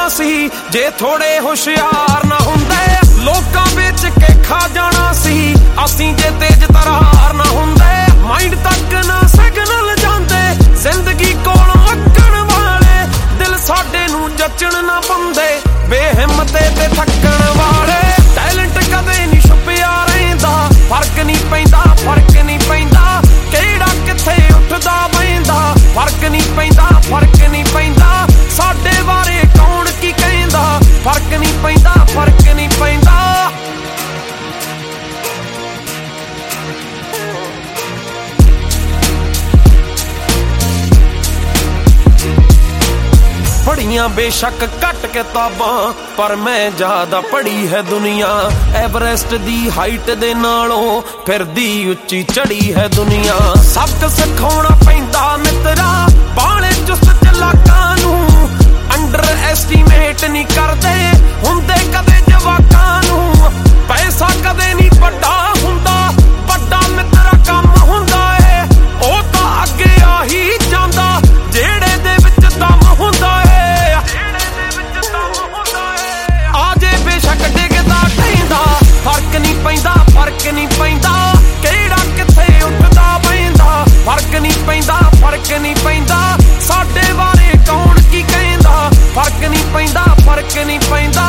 ਜਾਣਾ ਸੀ ਜੇ ਥੋੜੇ ਹੁਸ਼ਿਆਰ ਨਾ ਹੁੰਦੇ। ਲੋਕਾਂ ਵਿੱਚ ਕੇ ਖਾ ਜਾਣਾ ਸੀ ਅਸੀਂ ਜੇ ਤੇਜ਼ ਤਰਾਰ ਨਾ ਹੁੰਦੇ। ਮਾਈਂਡ ਤੱਕ ਨਾ ਸਿਗਨਲ ਜਾਂਦੇ ਜ਼ਿੰਦਗੀ ਕੋਲੋਂ ਅੱਕਣ ਵਾਲੇ। ਦਿਲ ਸਾਡੇ ਨੂੰ ਜੱਚਣ ਨਾ ਪਾਉਂਦੇ ਬੇਹਿੰਮਤੇ ਤੇ ਥੱਕਣ ਵਾਲੇ। ਟੈਲੈਂਟ ਕਦੇ ਨਹੀਂ ਛੁਪਿਆ ਰਹਿੰਦਾ ਫਰਕ ਨਹੀਂ ਪੈਂਦਾ ਫਰਕ ਨਹੀਂ ਪੈਂਦਾ। ਕਿਹੜਾ ਕਿੱਥੇ ਉੱਠਦਾ ਬਹਿੰਦਾ ਫਰਕ ਨਹੀਂ ਪੈਂਦਾ ਫਰਕ ਨਹੀਂ ਪੈਂਦਾ। ਸਾਡੇ ਬਾਰੇ ਕੌਣ ਕੀ ਕਹਿੰਦਾ ਫਰਕ ਨਹੀਂ ਪੈਂਦਾ ਫਰਕ ਨਹੀਂ ਪੈਂਦਾ। ਪੜ੍ਹੀਆਂ ਬੇਸ਼ੱਕ ਘੱਟ ਕਿਤਾਬਾਂ ਪਰ ਮੈਂ ਜ਼ਿਆਦਾ ਪੜ੍ਹੀ ਹੈ ਦੁਨੀਆ। ਐਵਰੈਸਟ ਦੀ ਹਾਈਟ ਦੇ ਨਾਲੋਂ ਫਿਰਦੀ ਉੱਚੀ ਚੜੀ ਹੈ ਦੁਨੀਆ। ਸਬਕ ਸਿਖਾਉਣਾ ਪੈਂਦਾ ਮਿੱਤਰਾ ਬਾਲੇ ਚੁਸਤ ਚਲਾਕਾਂ ਨੂੰ। ਅੰਡਰ ਐਸਟੀਮੇਟ ਨਹੀਂ ਕਰਦੇ ਹੁੰਦੇ ਕਦੇ ਜਵਾਕਾਂ ਨੂੰ। ਪੈਸਾ ਕਦੇ ਨਹੀਂ ਵੱਡਾ ਹੁੰਦਾ ਵੱਡਾ ਮਿੱਤਰਾ ਕੰਮ ਹੁੰਦਾ ਏ। ਉਹ ਤਾਂ ਅੱਗੇ ਆ ਹੀ ਜਾਂਦਾ ਜਿਹੜੇ ਦੇ ਵਿੱਚ ਦਮ ਹੁੰਦਾ ਏ। ਆਜੇ ਬੇਸ਼ੱਕ ਡਿੱਗਦਾ ਢਹਿੰਦਾ ਫਰਕ ਨਹੀਂ ਪੈਂਦਾ ਫਰਕ ਨਹੀਂ ਪੈਂਦਾ। ਕਿਹੜਾ ਕਿੱਥੇ ਉੱਠਦਾ ਬਹਿੰਦਾ ਫਰਕ ਨਹੀਂ ਪੈਂਦਾ ਫਰਕ ਨਹੀਂ ਪੈਂਦਾ। ਸਾਡੇ ਬਾਰੇ ਕੌਣ ਕੀ ਕਹਿੰਦਾ ਫਰਕ ਨਹੀਂ ਪੈਂਦਾ ਫਰਕ ਨਹੀਂ ਪੈਂਦਾ।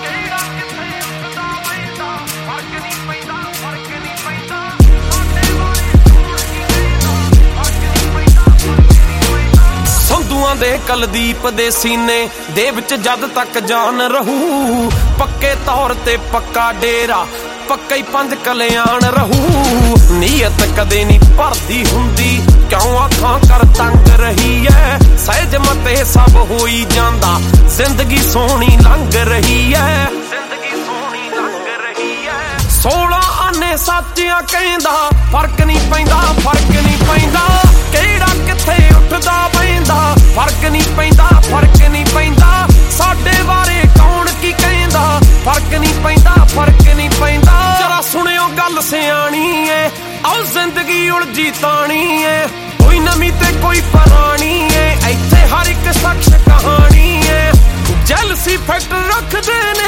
ਸੰਧੂਆਂ ਦੇ ਕੁਲਦੀਪ ਦੇ ਸੀਨੇ ਦੇ ਵਿੱਚ ਜਦ ਤੱਕ ਜਾਨ ਰਹੂ। ਪੱਕੇ ਤੌਰ ਤੇ ਪੱਕਾ ਡੇਰਾ ਪੱਕਾ ਹੀ ਪੰਜ ਕਲਿਆਣ ਰਹੂ। ਨੀਅਤ ਕਦੇ ਨਹੀਂ ਭਰਦੀ ਹੁੰਦੀ ਕਿਉਂ ਅੱਖਾਂ ਕਰ ਤੰਗ ਰਹੀ ਐ। ਸਹਿਜ ਮਤੇ ਸਭ ਹੋਈ ਜਾਂਦਾ ਜ਼ਿੰਦਗੀ ਸੋਹਣੀ ਲੰਘ ਰਹੀ ਐ ਜ਼ਿੰਦਗੀ ਸੋਹਣੀ ਲੰਘ ਰਹੀ ਐ। 16 ਆਨੇ ਸੱਚਿਆ ਕਹਿੰਦਾ ਫਰਕ ਨਹੀਂ ਪੈਂਦਾ ਫਰਕ ਨਹੀਂ ਪੈਂਦਾ। ਕਿਹੜਾ ਕਿੱਥੇ ਉੱਠਦਾ ਬਹਿੰਦਾ ਫਰਕ ਨਹੀਂ ਪੈਂਦਾ ਫਰਕ ਨਹੀਂ ਪੈਂਦਾ। ਸਾਡੇ ਬਾਰੇ ਕੌਣ ਕੀ ਕਹਿੰਦਾ ਫਰਕ ਨਹੀਂ ਪੈਂਦਾ ਫਰਕ ਨਹੀਂ ਪੈਂਦਾ। ਜਰਾ ਸੁਣਿਓ ਗੱਲ ਸਿਆਣੀ ਏ ਆਓ ਜ਼ਿੰਦਗੀ ਉਲਝੀ ਤਾਣੀ ਏ। ਕੋਈ ਨਵੀਂ ਤੇ ਕੋਈ ਪੁਰਾਣੀ ਏ ਇੱਥੇ ਹਰ ਇੱਕ ਸ਼ਖਸ ਕਹਾਣੀ ਏ। ਜੈਲਸੀ ਫੈਕਟ ਰੱਖਦੇ ਨੇ